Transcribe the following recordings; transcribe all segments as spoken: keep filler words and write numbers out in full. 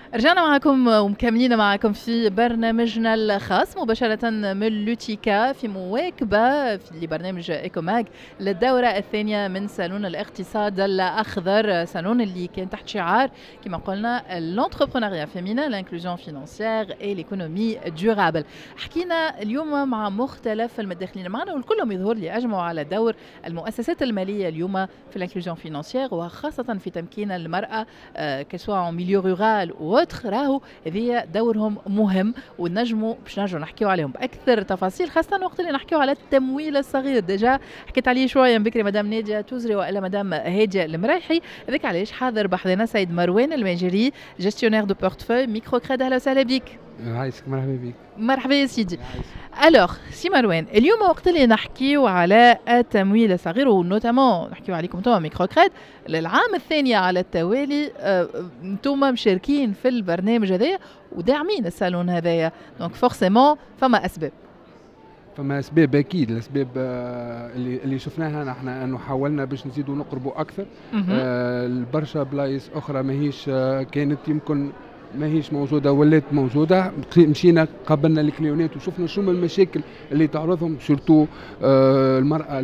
رجعنا معكم ومكملين معكم في برنامجنا الخاص مباشرة من لوتيكا في مواكبة لبرنامج إيكوماج للدورة الثانية من صالون الاقتصاد الأخضر، صالون اللي كان تحت شعار كما قلنا l'entrepreneuriat féminin, l'inclusion financière et l'économie durable. حكينا اليوم مع مختلف المتداخلين معنا والكلهم يظهر لي أجمعوا على دور المؤسسات المالية اليوم في الانكلوزيون فينانسيير وخاصة في تمكين المرأة كسواء ميليو رورال وأوتخ، راهو هذه دورهم مهم ونجموا باش نرجعوا نحكيو عليهم بأكثر تفاصيل، خاصة وقت اللي نحكيو على التمويل الصغير. ديجا حكيت عليه شوية من بكري مدام نادية توزري وإلا مدام هادية المريحي، هذاك علاش حاضر بحضنا سيد مروان الماجري جيستيونير دو بورتفوي ميكرو كريد. أهلا وسهلا بك. عايشك، مرحبا بك. مرحبا يا سيدي. الوغ سي مروان، اليوم وقت اللي نحكيو على التمويل الصغير ونوتامون نحكيو عليكم انتم ميكرو كريد للعام الثاني على التوالي، انتم مشاركين في البرنامج هذايا وداعمين الصالون هذايا، دونك فورسيمون فما اسباب. فما اسباب اكيد، الاسباب اللي اللي شفناها نحن انه حاولنا باش نزيدوا نقربوا اكثر. آه البرشا بلايص اخرى ماهيش كانت يمكن ماهيش موجودة ولات موجودة. مشينا قابلنا الكليونات وشفنا شنو المشاكل اللي تعرضهم سورتو آه المرأة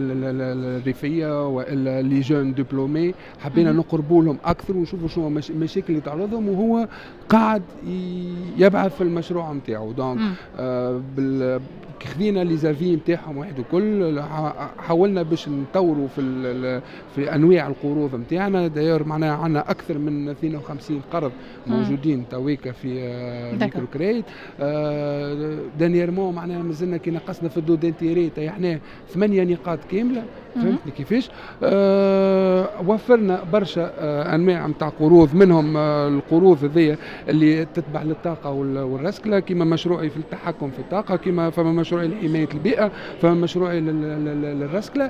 الريفية والا لي جون دبلومي، حبينا نقربوا لهم اكثر ونشوفوا شنو المشاكل اللي تعرضهم، وهو قاعد يبعث في المشروع نتاعو. دونك آه خذينا لي زافي نتاعهم واحد وكل، حاولنا باش نطوروا في في انواع القروض نتاعنا. داير معناها عندنا اكثر من اثنين وخمسين قرض موجودين تويكا في ميكرو كريد. آه دانييرمون معناها مازلنا كي نقصنا في الدو دانتيري طيحناه ثمانية نقاط كامله، فهمتني كيفاش. آه وفرنا برشا آه انواع نتاع قروض، منهم آه القروض هذيا اللي تتبع للطاقه والرسكله، كما مشروعي في التحكم في الطاقه، كما فما مشروعي لحمايه البيئه، فما مشروعي للرسكله.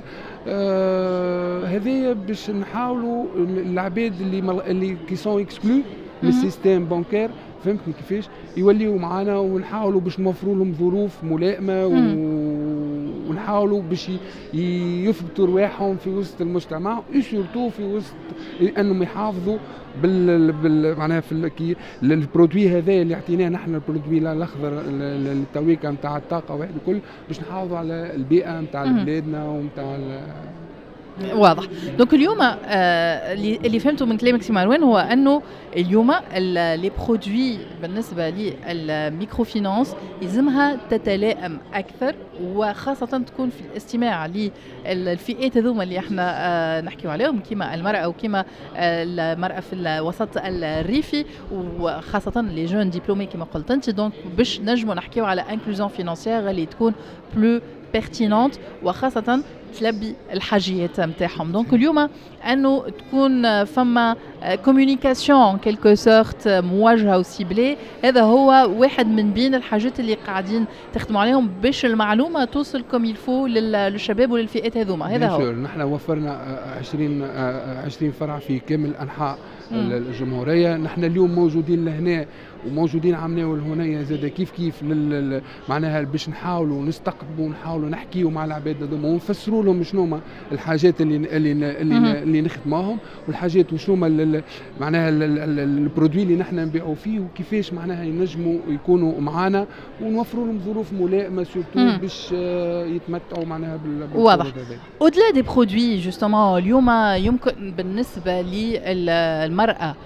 آه هذيا باش نحاولوا العباد اللي مل... اللي كي سون اكسكلو من السيستم بانكير، فهمتني كيفاش، يوليوا معنا ونحاولوا باش نوفروا لهم ظروف ملائمه و... ونحاولوا باش يثبتوا رواحهم في وسط المجتمع، وسورتو في وسط انهم يحافظوا بال, بال... معناها في ال... البرودوي هذا اللي اعطيناه نحن، البرودوي الاخضر التويكا نتاع الطاقه واحد الكل، باش نحافظوا على البيئه نتاع بلادنا ونتاع ال... واضح. دونك اليوم آه اللي فهمته من كلامك سي مروان هو انه اليوم لي برودوي بالنسبه للميكرو فينانس يلزمها تتلائم اكثر، وخاصه تكون في الاستماع للفئات هذوما اللي احنا آه نحكيو عليهم، كما المراه وكما آه المراه في الوسط الريفي، وخاصه لي جون ديبلومي كما قلت انت. دونك باش نجموا نحكيو على انكلوزيون فينانسيير اللي تكون بلو بيرتينونت وخاصه تلبي الحاجيات نتاعهم. دونك اليوم انه تكون فما كومونيكاسيون كيلكو سورت موجهه وسيبلي، هذا هو واحد من بين الحاجات اللي قاعدين تخدموا عليهم باش المعلومه توصل كوم يلفو للشباب وللفئات هذوما. هذا هو. نحن وفرنا عشرين عشرين فرع في كامل انحاء الجمهوريه. نحن اليوم موجودين لهنا وموجودين عمناو لهنا زاد كيف كيف لل... معناها باش نحاولوا نستقطبوا ونحاولوا نحكيوا مع العباد هذوما ونفسروا لهم شنو الحاجات اللي اللي اللي, اللي نخدموهم، والحاجات وشنو ال... معناها البرودوي اللي نحن نبيعوا فيه، وكيفاش معناها ينجموا يكونوا معنا ونوفروا لهم ظروف ملائمه سورتو باش يتمتعوا معناها بال واضح. اودلا دي برودوي جوستومون اليوم يمكن بالنسبه للمراه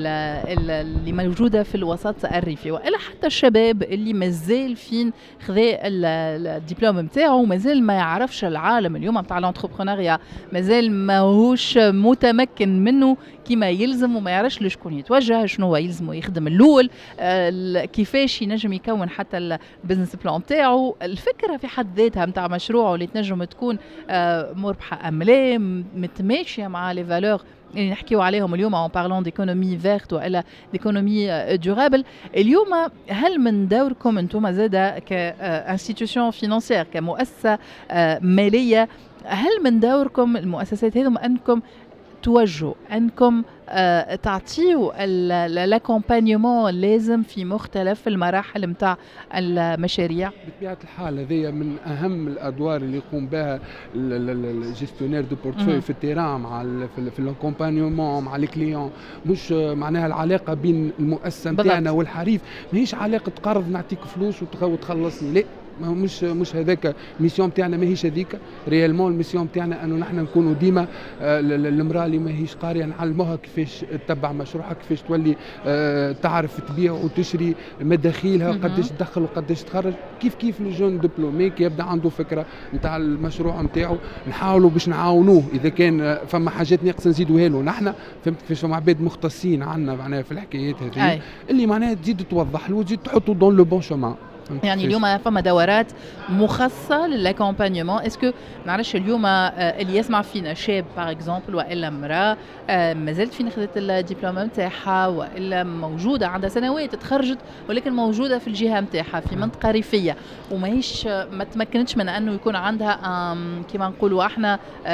اللي موجوده في الوسط الريفي والا حتى الشباب اللي مازال فين خذا الدبلوم نتاعو ومازال ما يعرفش العالم اليوم نتاع الانتربرونيا، مازال ماهوش متمكن منه كما يلزم وما يعرفش لشكون يتوجه، شنو هو يلزم يخدم الاول، كيفاش ينجم يكون حتى البزنس بلان نتاعو، الفكره في حد ذاتها نتاع مشروعه اللي تنجم تكون مربحه ام لا، متماشيه مع لي فالور اللي نحكيو عليهم اليوم en parlant d'économie verte ولا d'économie durable. اليوم هل من دوركم انتم زادا كانستيتيوشن فينانسيير كمؤسسة مالية، هل من دوركم المؤسسات هذم انكم توجهوا أنكم آه، تعطيوا الاكومبانيومون اللازم في مختلف المراحل متاع المشاريع؟ بطبيعة الحال هذه من أهم الأدوار اللي يقوم بها الجيستيونير دو بورتفوي في التيران مع في الاكومبانيومون مع الكليون. مش معناها العلاقة بين المؤسسة نتاعنا والحريف ماهيش علاقة قرض نعطيك فلوس وتخلصني، لا مش مش هذاك الميسيون نتاعنا، ماهيش هذيك ريالمون. الميسيون نتاعنا انه نحن نكونوا ديما المراه اللي ماهيش قاريه نعلموها كيفاش تتبع مشروعها، كيفاش تولي تعرف تبيع وتشري، مداخيلها قداش تدخل وقداش تخرج، كيف كيف الجون دبلومي كي يبدا عنده فكره نتاع المشروع نتاعو نحاولوا باش نعاونوه. اذا كان فما حاجات ناقصه نزيدوها له نحن، فهمت كيفاش؟ فما عباد مختصين عندنا معناها في الحكايات هذه اللي معناها تزيد توضح له وتزيد تحطه دون لو بون شومان. يعني اليوم فما دورات مخصصه للاكومبانيومون. اسكو نعرفش اليوم اللي يسمع فينا شاب باغ اكزومبل والا امراه مازالت فين خذت الدبلوم نتاعها والا موجوده عندها سنوات تخرجت ولكن موجوده في الجهه نتاعها في منطقه ريفيه وماهيش ما تمكنتش من انه يكون عندها كيما نقولوا احنا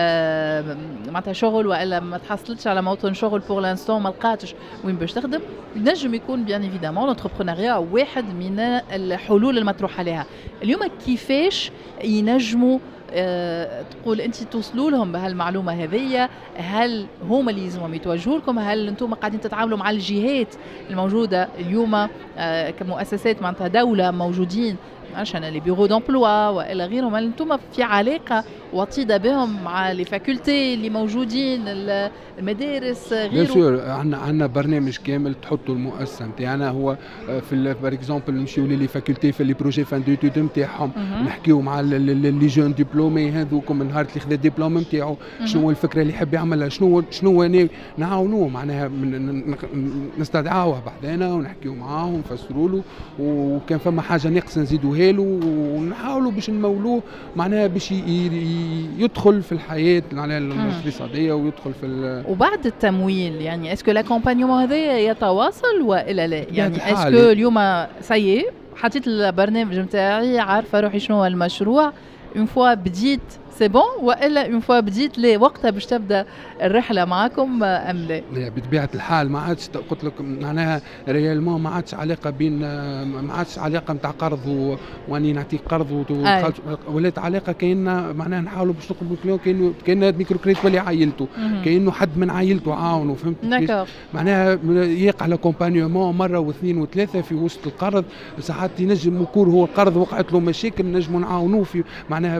معناتها شغل والا ما تحصلتش على موطن شغل بور لانستون، ما لقاتش وين باش تخدم. ينجم يكون بيان ايفيدامون لونتربرونيا واحد من الحلول المطروحه عليها. اليوم كيفاش ينجموا أه تقول انت توصلوا لهم بهالمعلومه هذه؟ هل هما اللي لازمهم يتوجهوا لكم؟ هل انتم قاعدين تتعاملوا مع الجهات الموجوده اليوم أه كمؤسسات معناتها دوله موجودين عشان لي بيرو دومبلوا والى غيرهم؟ هل انتم في علاقه وطيده بهم مع لي فاكولتي اللي موجودين المدارس غيره؟ بيان سور عندنا عندنا برنامج كامل تحطوا المؤسسه نتاعنا هو في بار اكزومبل نمشيو لي فاكولتي في لي بروجي فان دوتود نتاعهم نحكيو مع لي جون ديبلومي هذوكم من نهار اللي خذا الدبلوم نتاعو شنو هو الفكره اللي يحب يعملها، شنو شنو نعاونوه معناها نستدعاوه بعدين ونحكيو معاه ونفسروا له، وكان فما حاجه ناقصه نزيدوها له ونحاولوا باش نمولوه معناها باش يدخل في الحياه الاقتصاديه ويدخل في. وبعد التمويل يعني اسكو لاكومبانيومون هذا يتواصل والا لا؟ يعني اسكو اليوم سي حطيت البرنامج نتاعي عارفه روحي شنو هو المشروع اون فوا بديت سي بون والا اون فوا بديت لي وقتها باش تبدا الرحله معاكم ام لا؟ بطبيعه الحال ما عادش قلت لك معناها ريالمون ما عادش علاقه بين ما عادش علاقه نتاع قرض واني نعطيك قرض ولات علاقه كاينه معناها نحاولوا باش نقربوا الكليون كاينه كاينه ميكرو كريدت ولا عائلته كاينه حد من عائلته عاونه، فهمت؟ معناها يقع لاكومبانيومون مره واثنين وثلاثه في وسط القرض، ساعات ينجم يكون هو القرض وقعت له مشاكل نجموا نعاونوه في معناها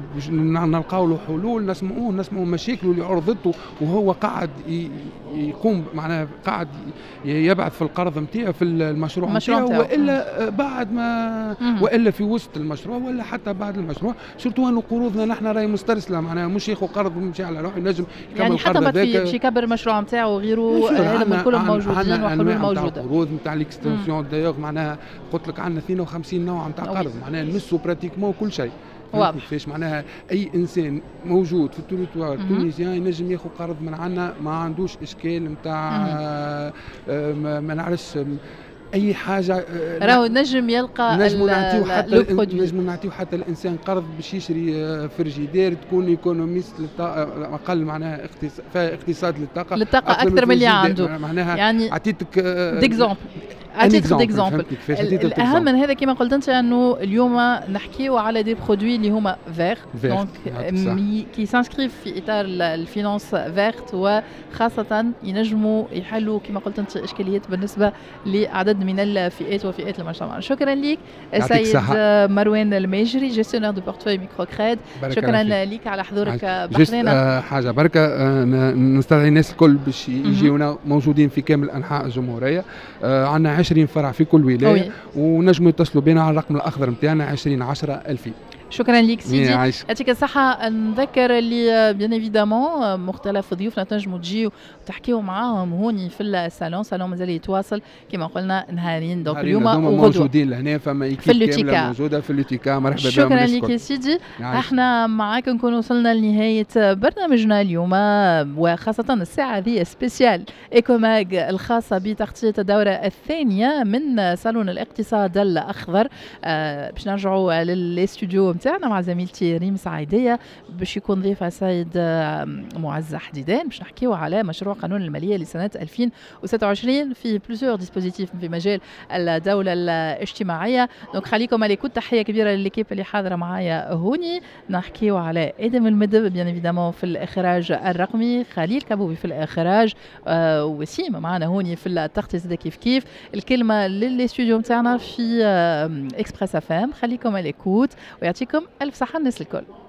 نلقاو له حلول، نسمعوه نسمعوا مشاكله اللي عرضته وهو قاعد يقوم معناها قاعد يبعث في القرض نتاعه في المشروع نتاعه والا بعد ما مم. والا في وسط المشروع ولا حتى بعد المشروع. سورتو انه قروضنا نحن راهي مسترسله معناها مش ياخذ قرض ويمشي على روحه ينجم يكمل يعني القرض هذاك يعني حتى باش يكبر المشروع نتاعه وغيره هذا كلهم موجودين وحلول موجوده. القروض نتاع الاكستنسيون دايوغ معناها قلت لك عندنا اثنين وخمسين نوع نتاع قرض معناها نمسوا براتيكمون كل شيء. كيفاش معناها اي انسان موجود في التوريتوار التونسيان ينجم ياخذ قرض من عنا، ما عندوش اشكال نتاع ما نعرفش اي حاجه راهو نجم يلقى نجم نعطيو حتى نجم نعطيو حتى الانسان قرض باش يشري فريجيدير تكون ايكونوميست اقل معناها اقتصاد للطاقه للطاقه اكثر من اللي عنده معناها يعني عطيتك ديكزامبل اتيتر ديكزامبل. الاهم من هذا كما قلت انت انه اليوم نحكيو على دي برودوي اللي هما فير دونك كي سانسكريف في اطار الفينانس فيرت وخاصه ينجموا يحلوا كما قلت انت اشكاليات بالنسبه لعدد من الفئات وفئات المجتمع. شكرا لك سيد مروان الماجري جيستيونير دو بورتفوي ميكرو كريد، شكرا لك على حضورك بحرنا. حاجه بركه نستدعي الناس الكل باش يجيونا موجودين في كامل انحاء الجمهوريه، عندنا عشرين فرع في كل ولايه ونجموا يتصلوا بنا على الرقم الاخضر نتاعنا عشرين عشرة ألفين. شكرا لك سيدي، يعطيك الصحة. نذكر اللي بيان ايفيدامون مختلف ضيوفنا تنجموا تجيو وتحكيو معاهم هوني في الصالون، صالون مازال يتواصل كما قلنا نهارين دونك اليوم وغدوة موجودين لهنا، فما ايكيب كاملة موجودة في اللوتيكا. مرحبا بكم. شكرا لك يا سيدي. احنا معاك نكون وصلنا لنهاية برنامجنا اليوم وخاصة الساعة هذه سبيسيال ايكوماج الخاصة بتغطية الدورة الثانية من صالون الاقتصاد الأخضر. آه باش نرجعوا للاستوديو نتاعنا مع زميلتي ريم سعيديه باش يكون ضيفها سيد معز حديدان باش نحكيو على مشروع قانون الماليه لسنه ألفين وستة وعشرين فيه بلوزيور ديسبوزيتيف في مجال الدوله الاجتماعيه. دونك خليكم على كل تحيه كبيره للكيب اللي حاضره معايا هوني. نحكيو على ادم المدب بيان ايفيدامون في الاخراج الرقمي، خليل كابوبي في الاخراج، آه وسيم معنا هوني في التغطيه زي كيف كيف. الكلمه للاستوديو نتاعنا في آه اكسبريس اف ام. خليكم على الكوت ويعطيكم الف صحه الناس الكل.